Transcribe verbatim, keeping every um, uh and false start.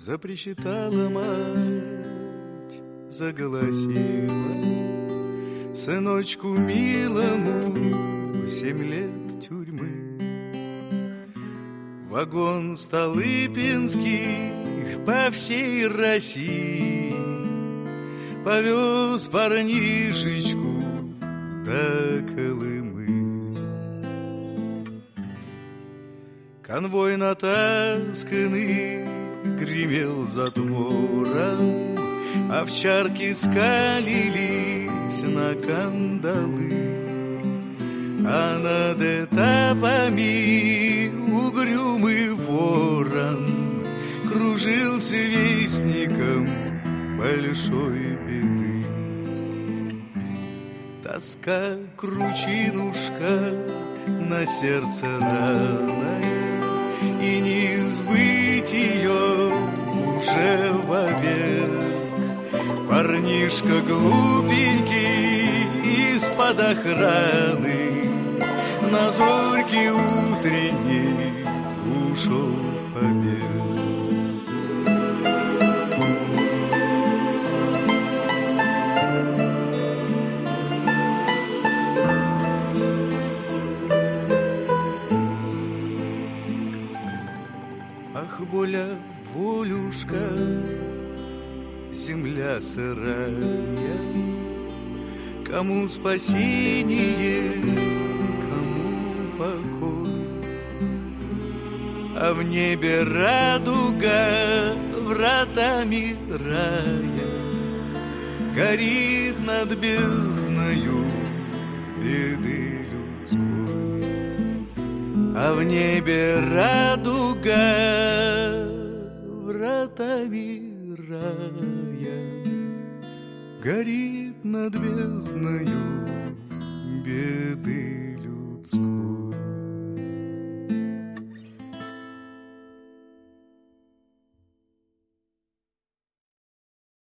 Запричитала мать, заголосила: сыночку милому семь лет тюрьмы. Вагон Столыпинский по всей России повез парнишечку до Колымы. Конвой натасканный гремел затвором, овчарки скалились на кандалы, а над этапами угрюмый ворон кружился вестником большой беды. Тоска кручинушка на сердце раной, и не сбыть ее уже вовек. Парнишка глупенький из-под охраны на зорьке утренней ушел в побег. Ах, воля, волюшка, земля сырая, кому спасение, кому покой. А в небе радуга вратами рая горит над бездною беды людской. А в небе радуга вратами рая горит над бездною беды